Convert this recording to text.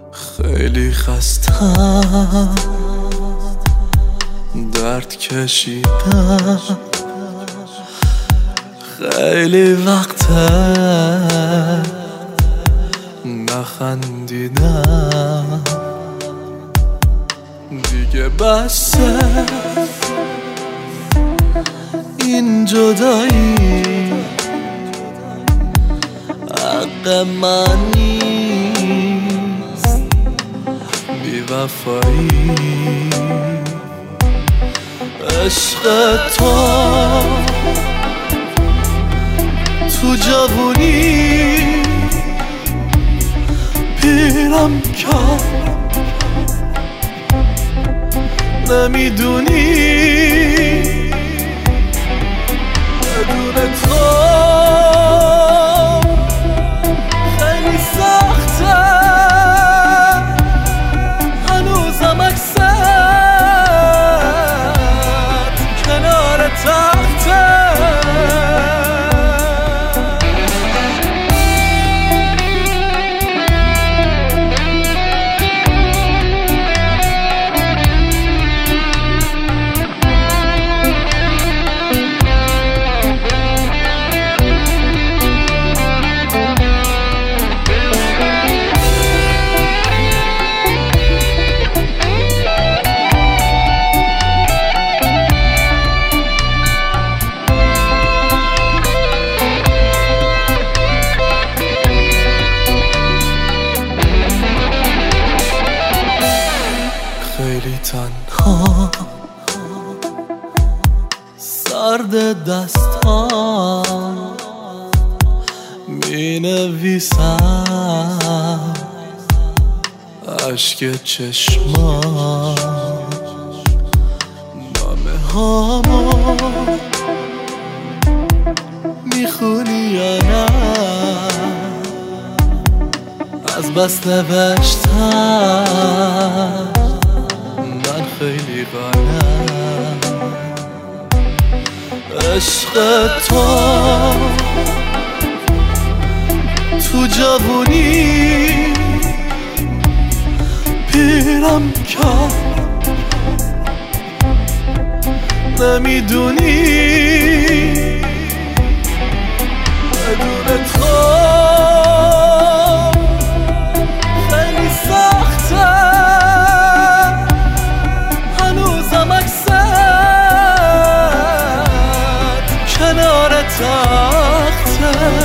خیلی خستم، درد کشیدم، خیلی وقته نخندیدم، دیگه بسه این جدایی حق من نیست، بی‌وفایی عشق تو جوونی پیرم کرد، نمیدونی بدون تو خیلی سخته، هنوزم عکست کنار تخته. خیلی تنها سرد دستان می نویسم، عشق چشمان نامه هامو میخونی یا نه؟ از بس نوشتم من خیلی غلط، عشق تو جوونی پیرم کرد، نمیدونی بدون تو خیلی سخته، هنوزم عکست کنار تخته.